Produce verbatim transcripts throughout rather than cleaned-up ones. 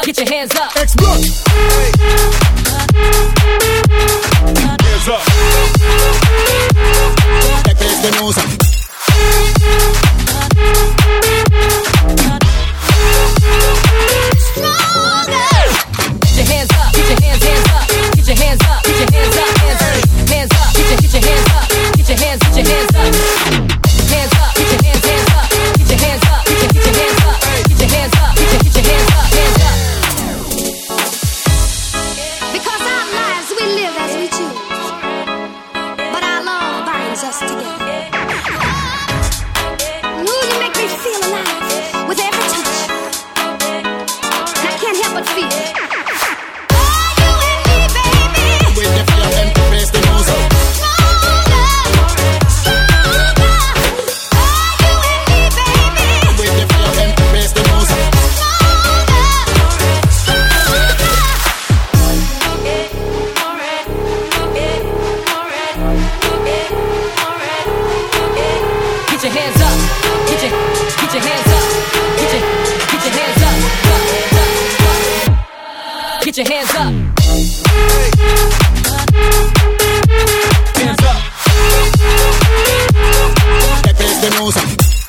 Get your hands up. Explode. Hands up. Check the nose. Get your hands up. Hands up. Check the nose.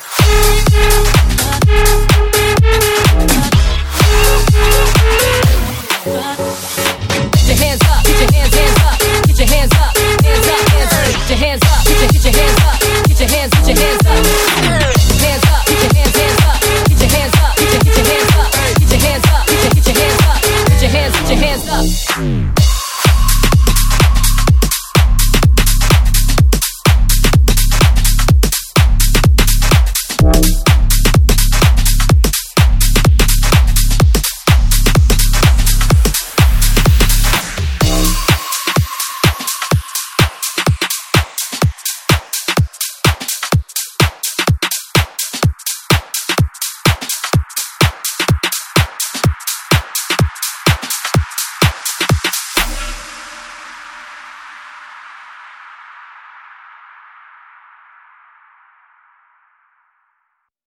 Get your hands up. Get your hands, hands up. Get your hands up. Hands up, hands up. Get your hands up. Get your, get your hands up. Get your hands, get your hands up. Hands up. Get your hands, hands up. Get your hands up. Get your, get your hands up. Get your hands up. Get your, get your hands up. Get your hands, get your hands up.